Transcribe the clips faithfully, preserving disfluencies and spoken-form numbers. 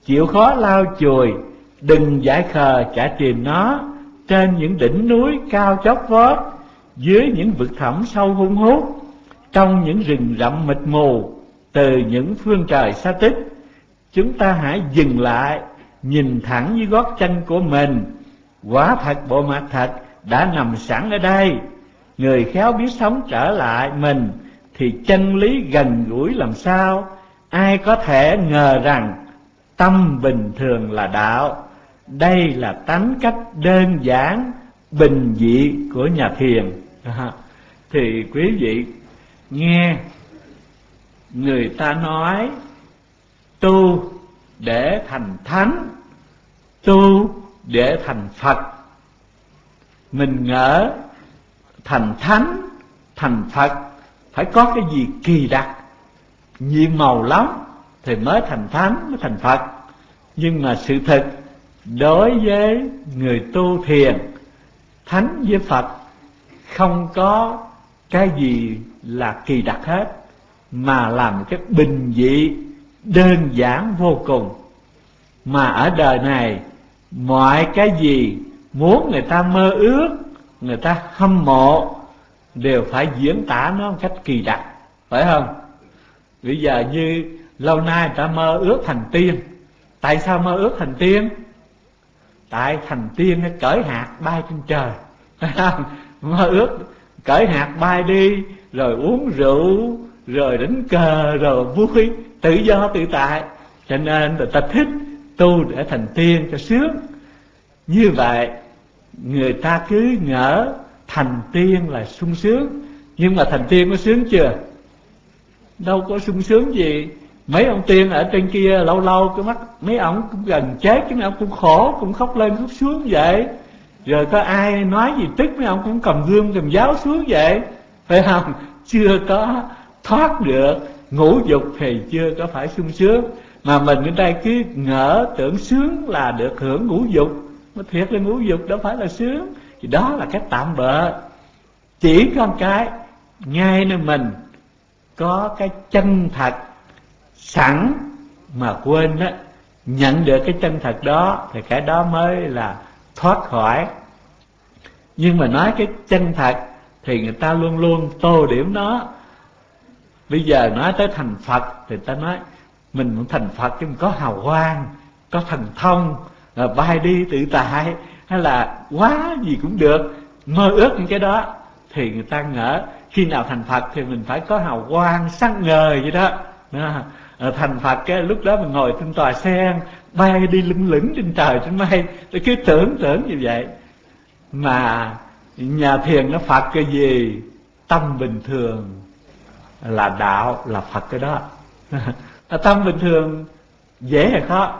chịu khó lau chùi, đừng dại khờ chả tìm nó trên những đỉnh núi cao chót vót, dưới những vực thẳm sâu hun hút, trong những rừng rậm mịt mù, từ những phương trời xa tích. Chúng ta hãy dừng lại, nhìn thẳng dưới gót chân của mình. Quả thật bộ mặt thật đã nằm sẵn ở đây. Người khéo biết sống trở lại mình thì chân lý gần gũi làm sao. Ai có thể ngờ rằng tâm bình thường là đạo. Đây là tánh cách đơn giản, bình dị của nhà thiền. Thì quý vị nghe người ta nói tu để thành thánh, tu để thành Phật. Mình ngỡ thành thánh, thành Phật phải có cái gì kỳ đặc, nhiệm màu lắm thì mới thành thánh, mới thành Phật. Nhưng mà sự thật đối với người tu thiền, thánh với Phật không có cái gì là kỳ đặc hết, mà làm cái bình dị đơn giản vô cùng. Mà ở đời này mọi cái gì muốn người ta mơ ước, người ta hâm mộ, đều phải diễn tả nó một cách kỳ đặc, phải không? Bây giờ như lâu nay người ta mơ ước thành tiên. Tại sao mơ ước thành tiên? Tại thành tiên nó cởi hạt bay trên trời, phải không? Mơ ước cởi hạt bay đi, rồi uống rượu, rồi đánh cờ, rồi vui, tự do tự tại. Cho nên người ta thích tu để thành tiên cho sướng. Như vậy người ta cứ ngỡ thành tiên là sung sướng. Nhưng mà thành tiên có sướng chưa? Đâu có sung sướng gì. Mấy ông tiên ở trên kia lâu lâu cái mắt mấy ông cũng gần chết, chứ mấy ông cũng khổ, cũng khóc lên khóc xuống vậy. Rồi có ai nói gì tức mấy ông cũng cầm gươm cầm giáo xuống vậy, phải không? Chưa có thoát được ngũ dục thì chưa có phải sung sướng. Mà mình ở đây cứ ngỡ tưởng sướng là được hưởng ngũ dục, mà thiệt là ngũ dục đâu phải là sướng. Thì đó là cái tạm bợ. Chỉ có một cái ngay nơi mình có cái chân thật sẵn mà quên đó, nhận được cái chân thật đó thì cái đó mới là thoát khỏi. Nhưng mà nói cái chân thật thì người ta luôn luôn tô điểm nó. Bây giờ nói tới thành Phật thì ta nói mình muốn thành Phật chứ mình có hào quang, có thần thông, là bay đi tự tại, hay là quá gì cũng được, mơ ước những cái đó. Thì người ta ngỡ khi nào thành Phật thì mình phải có hào quang sáng ngời vậy đó. Thành Phật cái lúc đó mình ngồi trên tòa sen, bay đi lững lững trên trời trên mây. Tôi cứ tưởng tưởng như vậy. Mà nhà thiền nó Phật cái gì? Tâm bình thường là đạo, là Phật cái đó. Tâm bình thường dễ hay khó?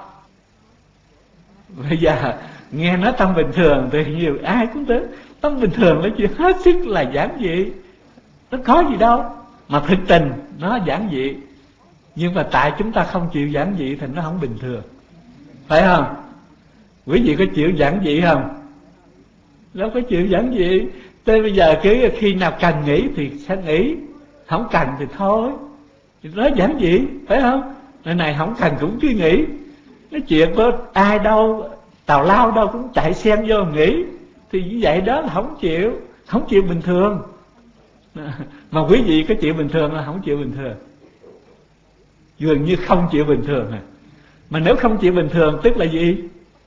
Bây giờ nghe nói tâm bình thường thì nhiều ai cũng tới. Tâm bình thường là chuyện hết sức là giản dị, nó có gì đâu. Mà thực tình nó giản dị, nhưng mà tại chúng ta không chịu giản dị thì nó không bình thường, phải không? Quý vị có chịu giản dị không? Đâu có chịu giản dị. Tới bây giờ cứ khi nào cần nghĩ thì sẽ nghĩ, không cần thì thôi. Nó giản dị, phải không? Nơi này không cần cũng cứ nghĩ. Nói chuyện có ai đâu, tào lao đâu cũng chạy xem vô nghĩ. Thì như vậy đó là không chịu, không chịu bình thường. Mà quý vị có chịu bình thường là không chịu bình thường, dường như không chịu bình thường à. Mà nếu không chịu bình thường tức là gì?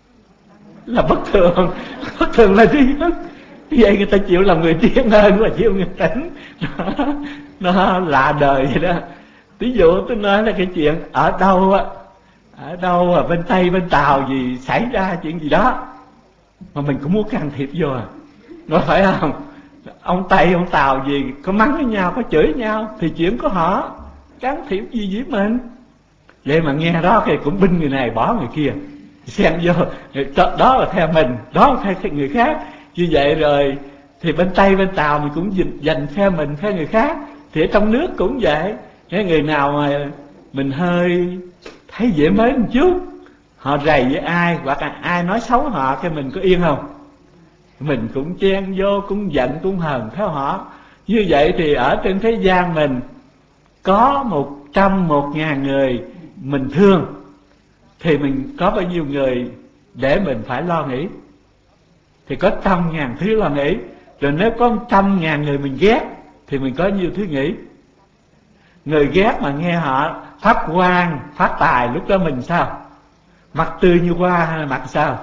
Là bất thường. Bất thường là gì hết? Vậy người ta chịu làm người trí hơn là chịu người tỉnh. Nó, nó lạ đời vậy đó. Ví dụ tôi nói là cái chuyện ở đâu á, ở đâu à, bên Tây bên Tàu gì xảy ra chuyện gì đó mà mình cũng muốn can thiệp vô à, nó phải không? Ông Tây ông Tàu gì có mắng với nhau, có chửi nhau thì chuyện của họ, can thiệp gì với mình. Vậy mà nghe đó thì cũng binh người này bỏ người kia, xen vô, đó là theo mình, đó là theo người khác. Như vậy rồi thì bên Tây bên Tàu mình cũng dành phe mình phe người khác. Thì ở trong nước cũng vậy. Cái người nào mà mình hơi thấy dễ mến một chút, họ rầy với ai hoặc là ai nói xấu họ, cái mình có yên không? Mình cũng chen vô, cũng giận cũng hờn theo họ. Như vậy thì ở trên thế gian mình có một trăm một ngàn người mình thương, thì mình có bao nhiêu người để mình phải lo nghĩ? Thì có trăm ngàn thứ lo nghĩ. Rồi nếu có trăm ngàn người mình ghét thì mình có nhiều thứ nghĩ. Người ghét mà nghe họ phát quang, phát tài, lúc đó mình sao? Mặt tươi như hoa hay là mặt sao?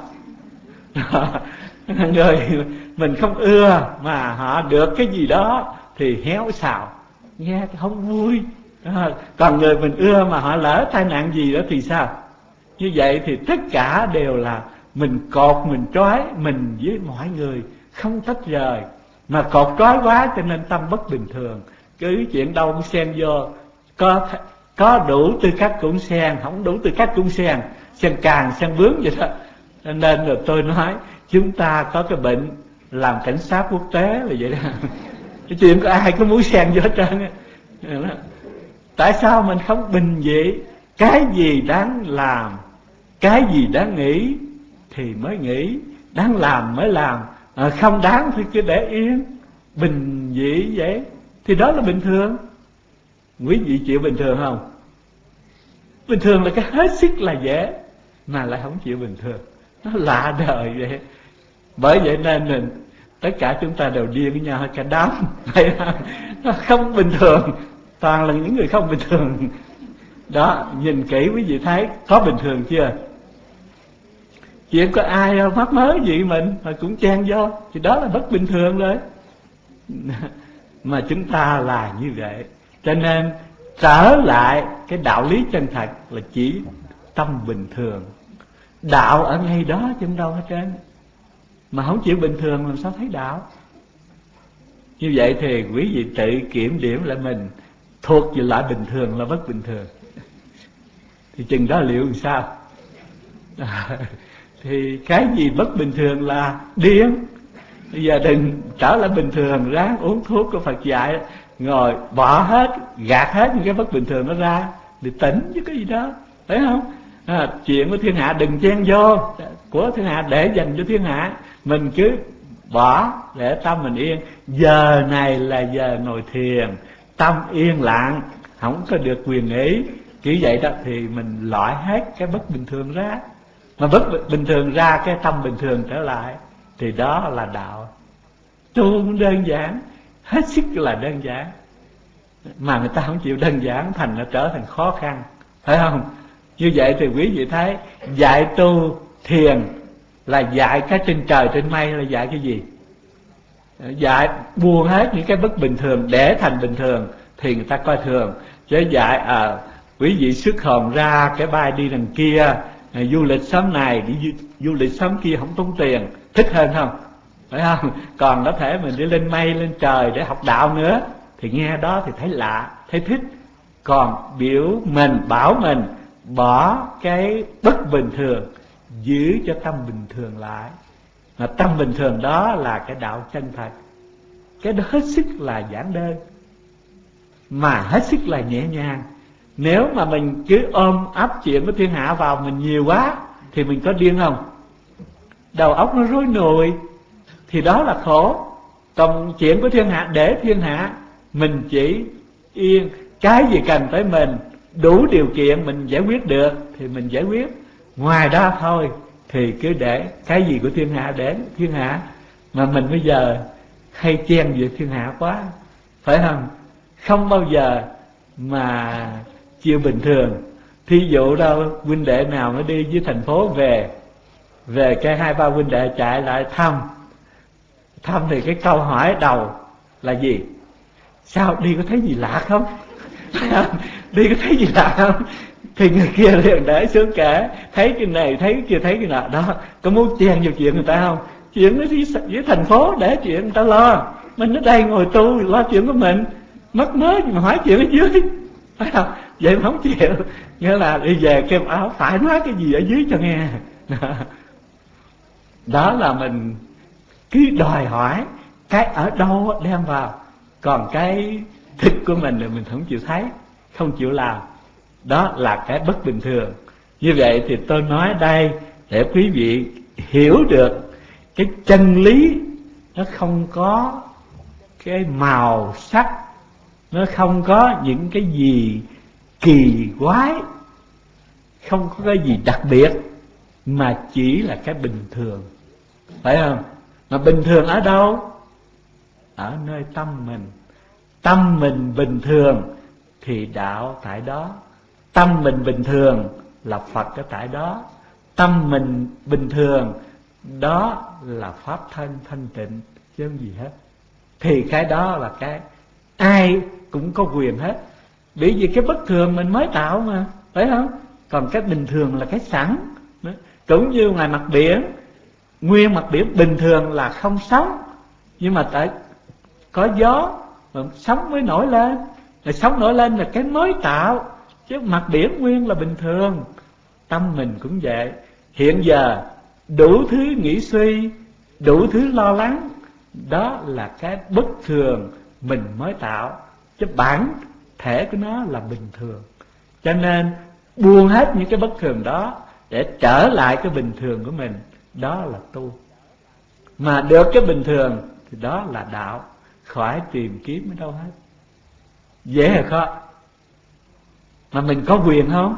Người mình không ưa mà họ được cái gì đó thì héo xào, nghe không vui. Còn người mình ưa mà họ lỡ tai nạn gì đó thì sao? Như vậy thì tất cả đều là mình cột, mình trói mình với mọi người không tách rời. Mà cột trói quá cho nên tâm bất bình thường. Cứ chuyện đâu cũng xen vô. Có có đủ tư cách cũng xen, không đủ tư cách cũng xen, xen càng xen bướng vậy đó. Nên rồi tôi nói chúng ta có cái bệnh làm cảnh sát quốc tế là vậy đó. Cái chuyện có ai có muốn xen vô hết trơn á. Tại sao mình không bình dị? Cái gì đáng làm, cái gì đáng nghĩ thì mới nghĩ, đáng làm mới làm, à, không đáng thì cứ để yên. Bình dị vậy thì đó là bình thường. Quý vị chịu bình thường không? Bình thường là cái hết sức là dễ, mà lại không chịu bình thường. Nó lạ đời vậy. Bởi vậy nên mình tất cả chúng ta đều điên với nhau hết cả đám. Nó không bình thường, toàn là những người không bình thường. Đó, nhìn kỹ quý vị thấy có bình thường chưa? Chuyện có ai đâu mắc mớ gì mình mà cũng chen vô, thì đó là bất bình thường rồi. Mà chúng ta là như vậy. Cho nên trở lại cái đạo lý chân thật là chỉ tâm bình thường. Đạo ở ngay đó chứ đâu hết trơn. Mà không chịu bình thường làm sao thấy đạo? Như vậy thì quý vị tự kiểm điểm lại mình thuộc về loại bình thường là bất bình thường. Thì chừng đó liệu làm sao? À, thì cái gì bất bình thường là điên. Bây giờ đừng trở lại bình thường, ráng uống thuốc của Phật dạy, ngồi bỏ hết, gạt hết những cái bất bình thường nó ra thì tỉnh chứ cái gì đó, phải không? À, chuyện của thiên hạ đừng chen vô, của thiên hạ để dành cho thiên hạ, mình cứ bỏ để tâm mình yên. Giờ này là giờ ngồi thiền, tâm yên lặng, không có được quyền nghĩ. Kiểu vậy đó thì mình loại hết cái bất bình thường ra. Mà bất bình thường ra cái tâm bình thường trở lại, thì đó là đạo. Tu cũng đơn giản, hết sức là đơn giản. Mà người ta không chịu đơn giản, thành nó trở thành khó khăn, phải không? Như vậy thì quý vị thấy dạy tu thiền là dạy cái trên trời trên mây, là dạy cái gì? Dạy buông hết những cái bất bình thường để thành bình thường thì người ta coi thường. Chứ dạy à, quý vị xuất hồn ra cái bay đi đằng kia, à, du lịch xóm này đi du, du lịch xóm kia không tốn tiền, thích hơn không? Phải không? Còn có thể mình đi lên mây lên trời để học đạo nữa thì nghe đó thì thấy lạ, thấy thích. Còn biểu mình bảo mình bỏ cái bất bình thường, giữ cho tâm bình thường lại, mà tâm bình thường đó là cái đạo chân thật. Cái đó hết sức là giản đơn, mà hết sức là nhẹ nhàng. Nếu mà mình cứ ôm ấp chuyện của thiên hạ vào mình nhiều quá thì mình có điên không? Đầu óc nó rối nùi thì đó là khổ. Còn chuyện của thiên hạ để thiên hạ, mình chỉ yên. Cái gì cần tới mình, đủ điều kiện mình giải quyết được thì mình giải quyết. Ngoài đó thôi thì cứ để cái gì của thiên hạ để thiên hạ. Mà mình bây giờ hay chen về thiên hạ quá, phải không? Không bao giờ mà chịu bình thường. Thí dụ đâu huynh đệ nào nó đi với thành phố về, về cái hai ba huynh đệ chạy lại thăm thăm thì cái câu hỏi đầu là gì? Sao đi có thấy gì lạ không? Đi có thấy gì lạ không? Thì người kia liền để xuống kể, thấy cái này thấy cái kia thấy cái nọ đó. Có muốn chen vào chuyện người ta không? Chuyện nó đi với thành phố để chuyện người ta lo, mình ở đây ngồi tu lo chuyện của mình, mất mớ gì mà hỏi chuyện ở dưới, phải không? Vậy mà không chịu, nghĩa là đi về kêu áo phải nói cái gì ở dưới cho nghe. Đó là mình cứ đòi hỏi cái ở đâu đem vào, còn cái thực của mình thì mình không chịu thấy, không chịu làm. Đó là cái bất bình thường. Như vậy thì tôi nói đây để quý vị hiểu được cái chân lý nó không có cái màu sắc, nó không có những cái gì kỳ quái, không có cái gì đặc biệt, mà chỉ là cái bình thường, phải không? Mà bình thường ở đâu? Ở nơi tâm mình. Tâm mình bình thường thì đạo tại đó. Tâm mình bình thường là Phật ở tại đó. Tâm mình bình thường đó là pháp thân thanh tịnh, chứ không gì hết. Thì cái đó là cái ai cũng có quyền hết. Bởi vì cái bất thường mình mới tạo mà, phải không? Còn cái bình thường là cái sẵn. Cũng như ngoài mặt biển, nguyên mặt biển bình thường là không sóng, nhưng mà tại có gió mà sóng mới nổi lên. Rồi sóng nổi lên là cái mới tạo, chứ mặt biển nguyên là bình thường. Tâm mình cũng vậy. Hiện giờ đủ thứ nghĩ suy, đủ thứ lo lắng, đó là cái bất thường mình mới tạo, chứ bản thể của nó là bình thường. Cho nên buông hết những cái bất thường đó để trở lại cái bình thường của mình, đó là tu. Mà được cái bình thường thì đó là đạo, khỏi tìm kiếm ở đâu hết. Dễ hay khó? Mà mình có quyền không?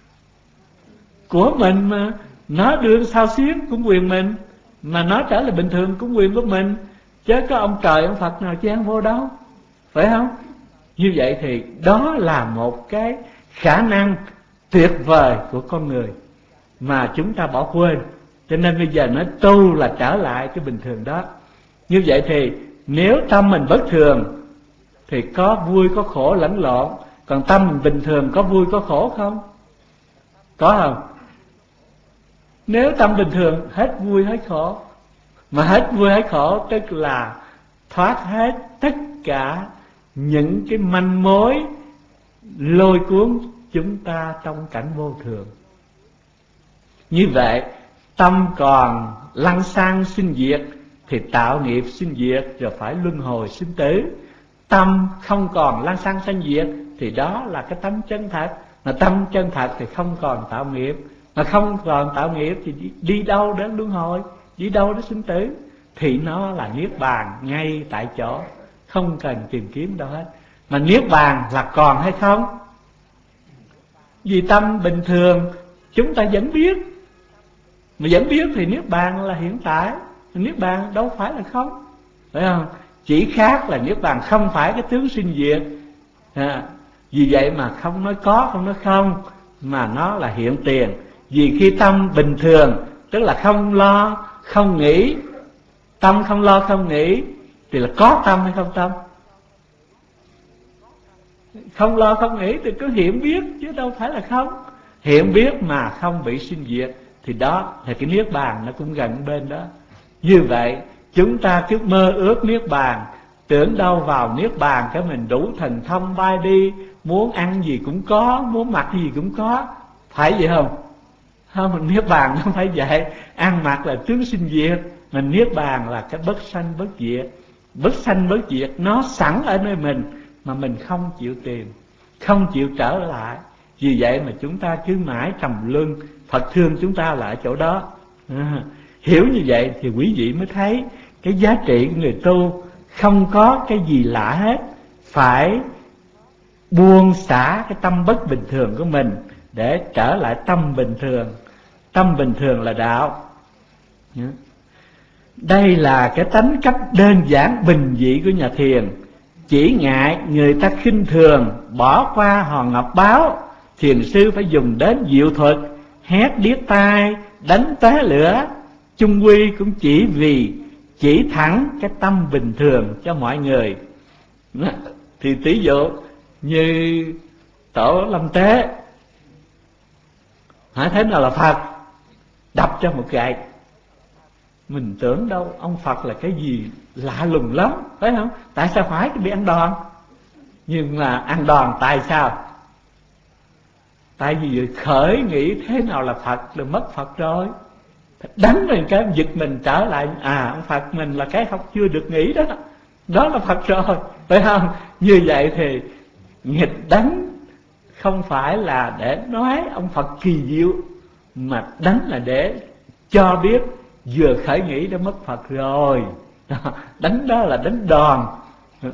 Của mình mà. Nó đưa sao xuyến cũng quyền mình, mà nó trở lại bình thường cũng quyền của mình. Chứ có ông trời ông Phật nào chen vô đâu, phải không? Như vậy thì đó là một cái khả năng tuyệt vời của con người mà chúng ta bỏ quên. Cho nên bây giờ nói tu là trở lại cái bình thường đó. Như vậy thì nếu tâm mình bất thường thì có vui có khổ lẫn lộn. Còn tâm mình bình thường có vui có khổ không? Có không? Nếu tâm bình thường hết vui hết khổ. Mà hết vui hết khổ tức là thoát hết tất cả những cái manh mối lôi cuốn chúng ta trong cảnh vô thường. Như vậy tâm còn lăng xăng sinh diệt thì tạo nghiệp sinh diệt, rồi phải luân hồi sinh tử. Tâm không còn lăng xăng sinh diệt thì đó là cái tâm chân thật. Mà tâm chân thật thì không còn tạo nghiệp. Mà không còn tạo nghiệp thì đi, đi đâu đến luân hồi, đi đâu đến sinh tử. Thì nó là niết bàn ngay tại chỗ, không cần tìm kiếm đâu hết. Mà niết bàn là còn hay không? Vì tâm bình thường chúng ta vẫn biết. Mà vẫn biết thì niết bàn là hiện tại. Niết bàn đâu phải là không, phải không? Chỉ khác là niết bàn không phải cái tướng sinh diệt. à, Vì vậy mà không nói có, không nói không, mà nó là hiện tiền. Vì khi tâm bình thường tức là không lo, không nghĩ. Tâm không lo, không nghĩ thì là có tâm hay không tâm? Không lo, không nghĩ thì cứ hiện biết chứ đâu phải là không. Hiện biết mà không bị sinh diệt thì đó là cái niết bàn, nó cũng gần bên đó. Như vậy chúng ta cứ mơ ước niết bàn, tưởng đâu vào niết bàn cái mình đủ thần thông bay đi, muốn ăn gì cũng có, muốn mặc gì cũng có. Phải vậy không? Không, niết bàn không phải vậy. Ăn mặc là tướng sinh diệt, mà niết bàn là cái bất sanh bất diệt. Bất sanh bất diệt nó sẵn ở nơi mình mà mình không chịu tìm, không chịu trở lại. Vì vậy mà chúng ta cứ mãi trầm luân. Phật thương chúng ta là ở chỗ đó. à, Hiểu như vậy thì quý vị mới thấy cái giá trị của người tu không có cái gì lạ hết. Phải buông xả cái tâm bất bình thường của mình để trở lại tâm bình thường. Tâm bình thường là đạo. Đây là cái tánh cách đơn giản bình dị của nhà thiền. Chỉ ngại người ta khinh thường, bỏ qua hòn ngọc báo. Thiền sư phải dùng đến diệu thuật, hét điếc tai, đánh té lửa. Chung quy cũng chỉ vì chỉ thẳng cái tâm bình thường cho mọi người. Thì tỷ dụ như tổ Lâm Tế, hả, thế nào là Phật? Đập cho một gậy. Mình tưởng đâu ông Phật là cái gì lạ lùng lắm, phải không? Tại sao phải bị ăn đòn? Nhưng mà ăn đòn tại sao? Tại vì khởi nghĩ thế nào là Phật là mất Phật rồi. Đánh mình cái giật mình trở lại, à ông Phật mình là cái học chưa được nghĩ đó, đó là Phật rồi, phải không? Như vậy thì nghịch đánh không phải là để nói ông Phật kỳ diệu, mà đánh là để cho biết vừa khởi nghĩ đã mất Phật rồi. Đánh đó là đánh đòn.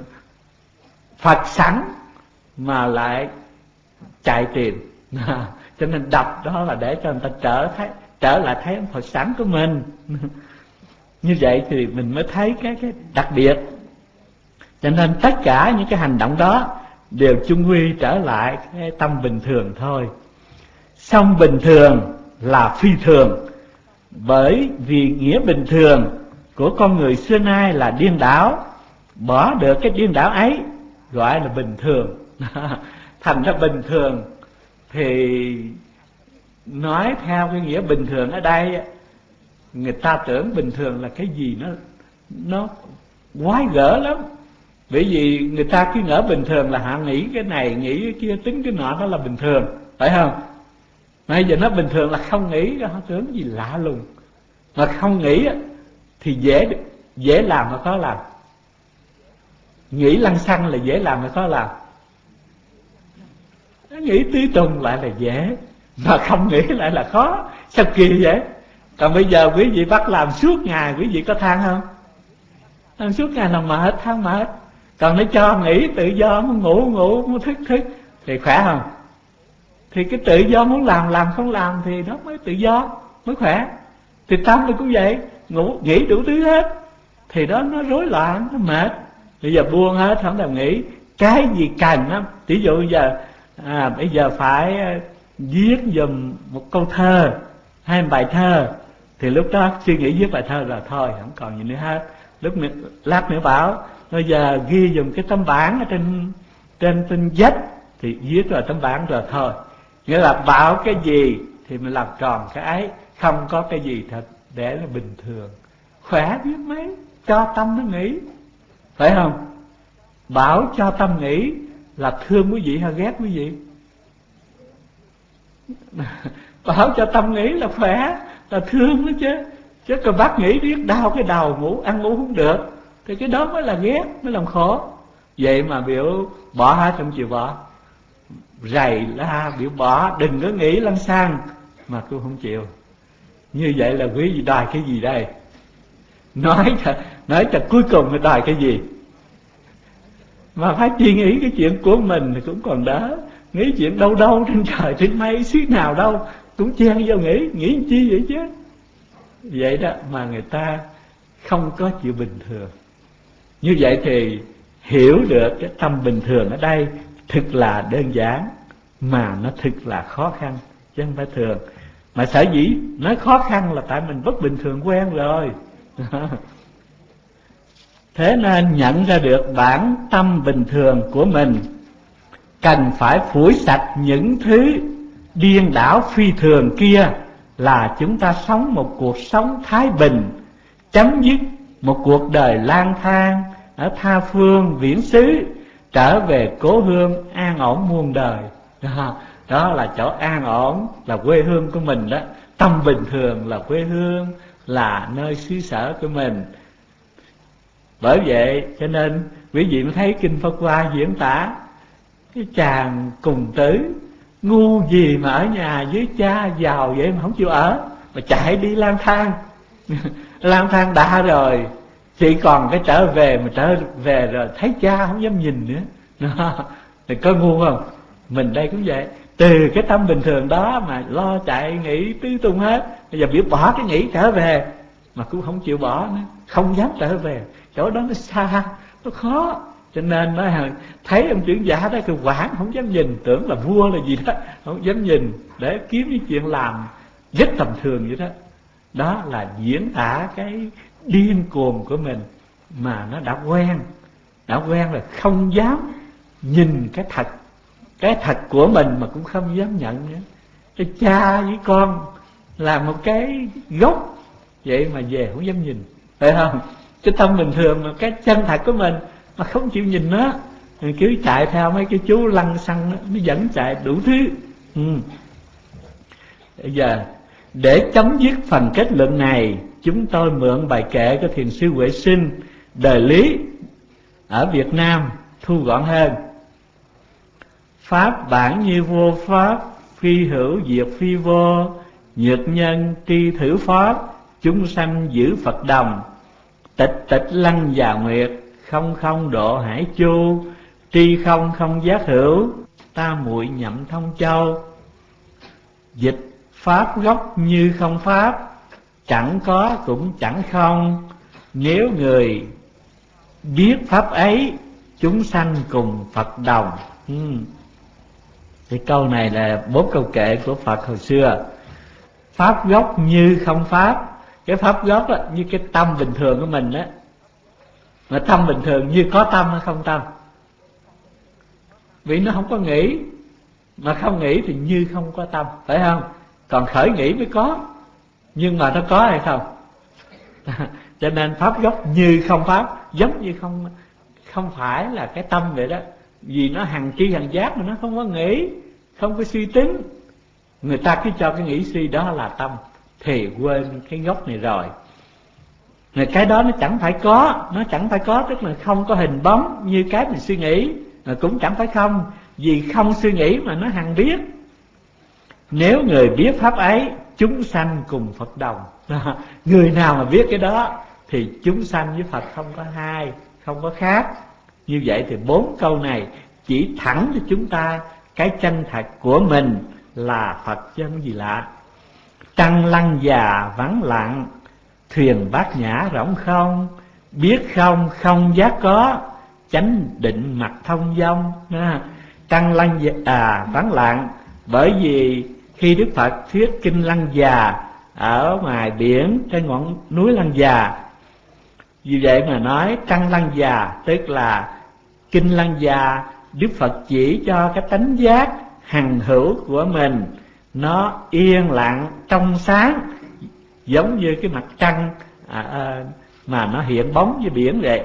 Phật sẵn mà lại chạy tìm, Cho nên đọc đó là để cho người ta trở thấy, trở lại thấy ông Phật sẵn của mình. Như vậy thì mình mới thấy cái cái đặc biệt. Cho nên tất cả những cái hành động đó đều chung quy trở lại cái tâm bình thường thôi. Song bình thường là phi thường, bởi vì nghĩa bình thường của con người xưa nay là điên đảo. Bỏ được cái điên đảo ấy gọi là bình thường. Thành ra bình thường thì nói theo cái nghĩa bình thường ở đây, người ta tưởng bình thường là cái gì nó nó quái gở lắm. Bởi vì người ta cứ ngỡ bình thường là họ nghĩ cái này, nghĩ cái kia, tính cái nọ, đó là bình thường, phải không? Bây giờ nó bình thường là không nghĩ, họ tưởng gì lạ lùng. Mà không nghĩ thì dễ dễ làm mà khó làm. Nghĩ lăng xăng là dễ làm mà khó làm. Nghĩ tứ tùng lại là dễ, mà không nghĩ lại là khó. Sao kỳ vậy? Còn bây giờ quý vị bắt làm suốt ngày, quý vị có than không? Làm suốt ngày là mệt, than mệt. Còn nó cho nghĩ tự do, muốn ngủ ngủ, muốn thức thức thì khỏe không? Thì cái tự do muốn làm làm, không làm thì đó mới tự do, mới khỏe. Thì tâm thì cũng vậy, ngủ nghĩ đủ thứ hết thì đó nó rối loạn, nó mệt. Bây giờ buông hết, không làm nghĩ. Cái gì cần lắm, ví dụ bây giờ à, bây giờ phải viết dùm một câu thơ hay một bài thơ, thì lúc đó suy nghĩ viết bài thơ là thôi, không còn gì nữa hết. Lúc nữa, lát nữa bảo bây giờ ghi dùm cái tấm bảng ở trên trên trên vách, thì viết vào tấm bảng rồi thôi. Nghĩa là bảo cái gì thì mình làm tròn cái ấy, không có cái gì thật để là bình thường. Khỏe biết mấy, cho tâm nó nghĩ, phải không? Bảo cho tâm nghĩ là thương quý vị hay ghét quý vị? Bảo cho tâm nghĩ là khỏe, là thương đó chứ. Chứ còn bác nghĩ biết đau cái đầu, ngủ ăn ngủ không được, thì cái đó mới là ghét, mới làm khổ. Vậy mà biểu bỏ hết không chịu bỏ, rầy la biểu bỏ, đừng có nghĩ lăng xăng, mà cô không chịu. Như vậy là quý vị đòi cái gì đây? Nói cho, nói cho cuối cùng là đòi cái gì? Mà phải suy nghĩ cái chuyện của mình thì cũng còn đỡ. Nghĩ chuyện đâu đâu trên trời trên mây xứ nào đâu cũng chen vô nghĩ, nghĩ chi vậy chứ? Vậy đó mà người ta không có chịu bình thường. Như vậy thì hiểu được cái tâm bình thường ở đây thực là đơn giản, mà nó thực là khó khăn chứ không phải thường. Mà sở dĩ nói khó khăn là tại mình bất bình thường quen rồi. Thế nên nhận ra được bản tâm bình thường của mình, cần phải phủi sạch những thứ điên đảo phi thường kia, là chúng ta sống một cuộc sống thái bình, chấm dứt một cuộc đời lang thang ở tha phương viễn xứ, trở về cố hương an ổn muôn đời. Đó, đó là chỗ an ổn, là quê hương của mình đó. Tâm bình thường là quê hương, là nơi xứ sở của mình. Bởi vậy cho nên quý vị mới thấy Kinh Pháp Hoa diễn tả cái chàng cùng tử ngu gì mà ở nhà với cha giàu vậy mà không chịu ở, mà chạy đi lang thang. Lang thang đã rồi, chỉ còn cái trở về, mà trở về rồi thấy cha không dám nhìn nữa. Đó, thì có ngu không? Mình đây cũng vậy. Từ cái tâm bình thường đó mà lo chạy nghĩ tứ tung hết. Bây giờ biết bỏ cái nghĩ trở về, mà cũng không chịu bỏ nữa, không dám trở về. Chỗ đó nó xa, nó khó. Cho nên nói thấy ông trưởng giả đó cứ quản không dám nhìn, tưởng là vua là gì đó, không dám nhìn để kiếm những chuyện làm rất tầm thường vậy đó. Đó là diễn tả cái điên cuồng của mình, mà nó đã quen, đã quen là không dám nhìn cái thật, cái thật của mình mà cũng không dám nhận nữa. Cái cha với con là một cái gốc vậy mà về không dám nhìn, phải không? Cái tâm bình thường mà cái chân thật của mình mà không chịu nhìn nó, mình cứ chạy theo mấy cái chú lăng xăng, nó dẫn chạy đủ thứ. Ừ. Bây giờ để chấm dứt phần kết luận này, chúng tôi mượn bài kệ của Thiền sư Huệ Sinh Đời Lý ở Việt Nam thu gọn hơn. Pháp bản như vô pháp, phi hữu diệt phi vô, nhược nhân tri thử pháp, chúng sanh giữ Phật đồng. Tịch tịch lăng già nguyệt, không không độ hải chu, tri không không giác hữu, ta muội nhậm thông châu. Dịch pháp gốc như không pháp, chẳng có cũng chẳng không. Nếu người biết pháp ấy, chúng sanh cùng Phật đồng. ừ. Cái câu này là bốn câu kệ của Phật hồi xưa. Pháp gốc như không pháp. Cái pháp gốc á, như cái tâm bình thường của mình á. Mà tâm bình thường như có tâm hay không tâm? Vì nó không có nghĩ. Mà không nghĩ thì như không có tâm, phải không? Còn khởi nghĩ mới có. Nhưng mà nó có hay không? Cho nên pháp gốc như không pháp, giống như không không phải là cái tâm vậy đó. Vì nó hằng tri hằng giác mà nó không có nghĩ, không có suy tính. Người ta cứ cho cái nghĩ suy đó là tâm, thì quên cái gốc này rồi. Rồi cái đó nó chẳng phải có, nó chẳng phải có tức là không có hình bóng như cái mình suy nghĩ, mà cũng chẳng phải không, vì không suy nghĩ mà nó hằng biết. Nếu người biết pháp ấy, chúng sanh cùng Phật đồng. Người nào mà biết cái đó thì chúng sanh với Phật không có hai, không có khác. Như vậy thì bốn câu này chỉ thẳng cho chúng ta cái chân thật của mình là Phật chứ không gì lạ. Trăng lăng già vắng lặng, thuyền bát nhã rỗng không. Biết không không giác có, chánh định mặt thông dong. Trăng lăng già vắng lặng, bởi vì khi Đức Phật thuyết kinh Lăng Già ở ngoài biển trên ngọn núi Lăng Già, vì vậy mà nói trăng Lăng Già tức là kinh Lăng Già. Đức Phật chỉ cho cái tánh giác hằng hữu của mình nó yên lặng trong sáng, giống như cái mặt trăng à, à, mà nó hiện bóng với biển vậy.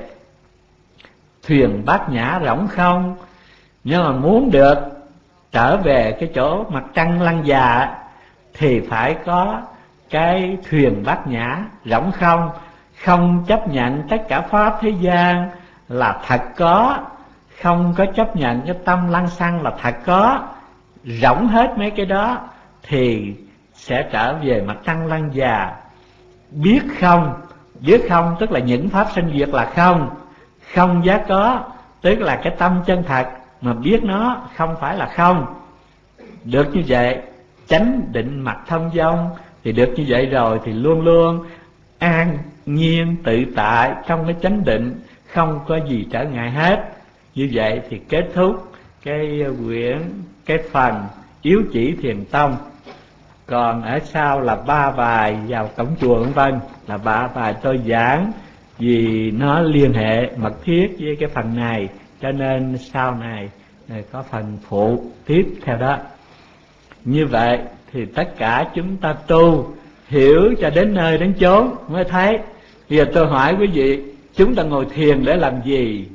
Thuyền bát nhã rỗng không. Nhưng mà muốn được trở về cái chỗ mặt trăng Lăng Già thì phải có cái thuyền bát nhã rỗng không. Không chấp nhận tất cả pháp thế gian là thật có, không có chấp nhận cái tâm lăng xăng là thật có, rỗng hết mấy cái đó thì sẽ trở về mặt trăng Lăng Già. Biết không, biết không tức là những pháp sinh diệt là không. Không giác có tức là cái tâm chân thật mà biết nó không phải là không. Được như vậy, chánh định mặt thông dong, thì được như vậy rồi thì luôn luôn an nhiên tự tại trong cái chánh định, không có gì trở ngại hết. Như vậy thì kết thúc cái quyển, cái phần yếu chỉ thiền tông. Còn ở sau là ba bài vào cổng chùa vân vân, là ba bài tôi giảng vì nó liên hệ mật thiết với cái phần này, cho nên sau này có phần phụ tiếp theo đó. Như vậy thì tất cả chúng ta tu hiểu cho đến nơi đến chốn mới thấy. Bây giờ tôi hỏi quý vị, chúng ta ngồi thiền để làm gì?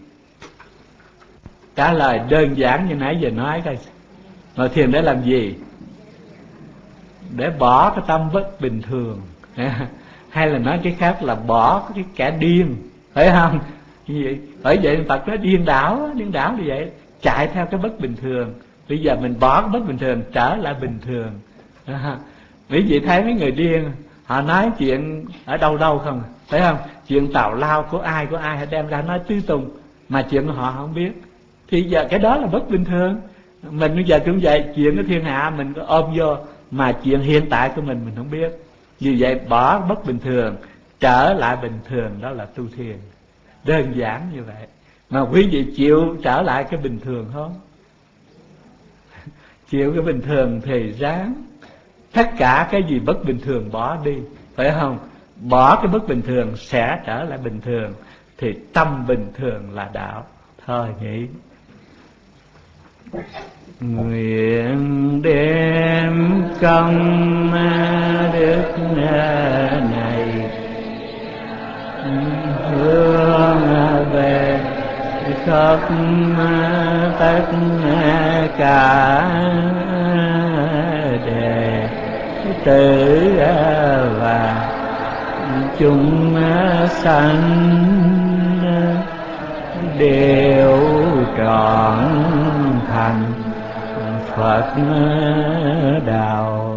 Trả lời đơn giản như nãy giờ nói coi. Ngồi thiền để làm gì? Để bỏ cái tâm bất bình thường. Hay là nói cái khác là bỏ cái kẻ điên, phải không? Bởi vậy Phật nói điên đảo, điên đảo như vậy, chạy theo cái bất bình thường. Bây giờ mình bỏ cái bất bình thường trở lại bình thường. Quý vị thấy mấy người điên, họ nói chuyện ở đâu đâu không, phải không? Chuyện tào lao của ai của ai họ đem ra nói tứ tung, mà chuyện của họ không biết. Thì giờ cái đó là bất bình thường. Mình bây giờ cũng vậy, chuyện của thiên hạ mình có ôm vô, mà chuyện hiện tại của mình mình không biết. Vì vậy bỏ bất bình thường trở lại bình thường, đó là tu thiền. Đơn giản như vậy. Mà quý vị chịu trở lại cái bình thường không? Chịu cái bình thường thì ráng tất cả cái gì bất bình thường bỏ đi, phải không? Bỏ cái bất bình thường sẽ trở lại bình thường, thì tâm bình thường là đạo. Thôi nghĩ nguyện đem công đức này hướng về khắp tất cả đệ tử và chúng sanh đều trọn thành Phật đạo.